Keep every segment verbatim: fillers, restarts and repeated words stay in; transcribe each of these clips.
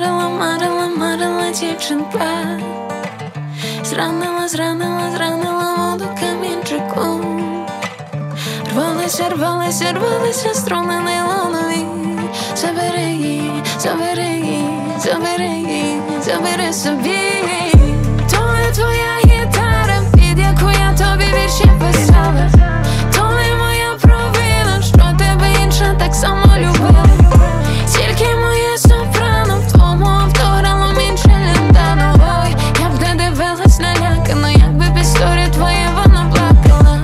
марила, марила, марила дівчинка. Зранила, зранила, зранила воду камінчиком. Рвалися, рвалися, рвалися струни нейлонові. Забери її, забери її, забери її, забери собі. То не твоя гітара, під яку я тобі вірші писала. То не моя провина, що тебе інша так само любила. Тільки моє сопрано в твому авторало інше ліндано. Ой, я б не дивилась налякано, якби б історія твоя вона плакала.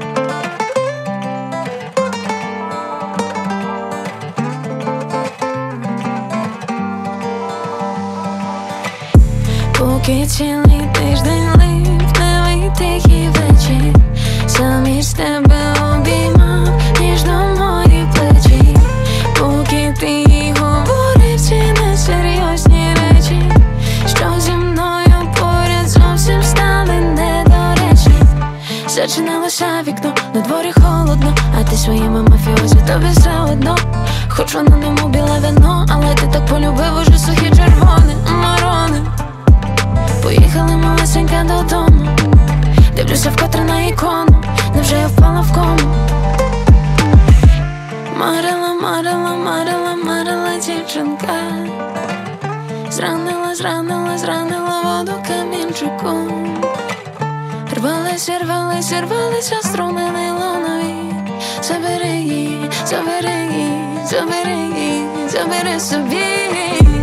Поки цілий тиждень липневий тихий вечір, замість тебе обіймав ніжно мої плечі. Поки ти говорив ці несерйозні речі, що зі мною поряд зовсім стали недоречні. Зачинилося вікно, на дворі холодно, а ти своїми мафіозі тобі все одно. Хоч воно ньому біле вино, але ти так полюбив уже сухі червоні марони. Поїхали малесенька додому, дивлюся вкотре на ікону, невже я впала в кому? Марила, марила, марила, марила дівчинка. Зранила, зранила, зранила воду камінчиком. Рвалися, рвалися, рвалися струни нейлонові. Забери її, забери її, забери її, забери собі.